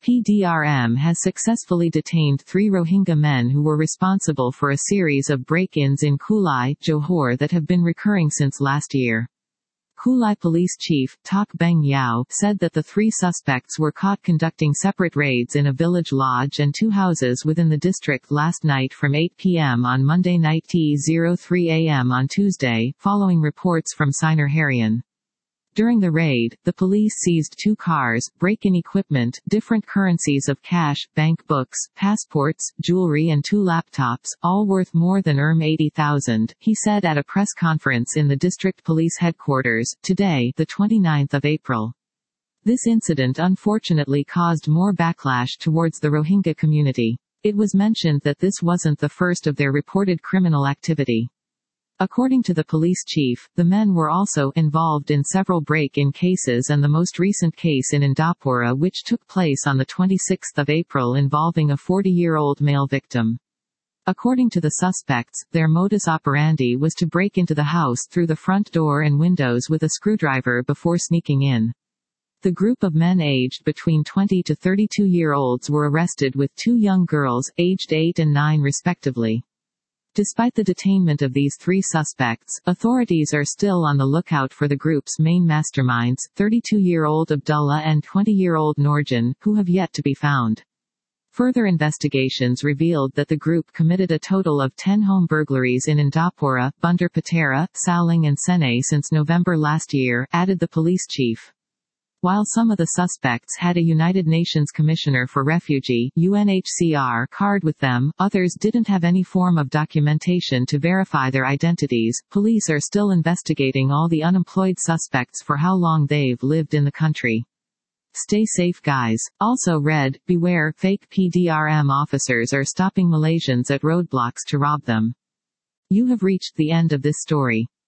PDRM has successfully detained 3 Rohingya men who were responsible for a series of break-ins in Kulai, Johor that have been recurring since last year. Kulai Police Chief, Tak Beng Yao, said that the 3 suspects were caught conducting separate raids in a village lodge and 2 houses within the district last night from 8 p.m. on Monday night to 03 a.m. on Tuesday, following reports from Sinar Harian. During the raid, the police seized 2 cars, break-in equipment, different currencies of cash, bank books, passports, jewelry and 2 laptops, all worth more than 80,000, he said at a press conference in the district police headquarters, today, the 29th of April. This incident unfortunately caused more backlash towards the Rohingya community. It was mentioned that this wasn't the first of their reported criminal activity. According to the police chief, the men were also involved in several break-in cases and the most recent case in Indapura which took place on the 26th of April involving a 40-year-old male victim. According to the suspects, their modus operandi was to break into the house through the front door and windows with a screwdriver before sneaking in. The group of men aged between 20 to 32-year-olds were arrested with 2 young girls, aged 8 and 9 respectively. Despite the detainment of these 3 suspects, authorities are still on the lookout for the group's main masterminds, 32-year-old Abdullah and 20-year-old Nurjan, who have yet to be found. Further investigations revealed that the group committed a total of 10 home burglaries in Indapura, Bandar Patera, Saling and Senai since November last year, added the police chief. While some of the suspects had a United Nations Commissioner for Refugee (UNHCR) card with them, others didn't have any form of documentation to verify their identities. Police are still investigating all the unemployed suspects for how long they've lived in the country. Stay safe, guys. Also read, beware, fake PDRM officers are stopping Malaysians at roadblocks to rob them. You have reached the end of this story.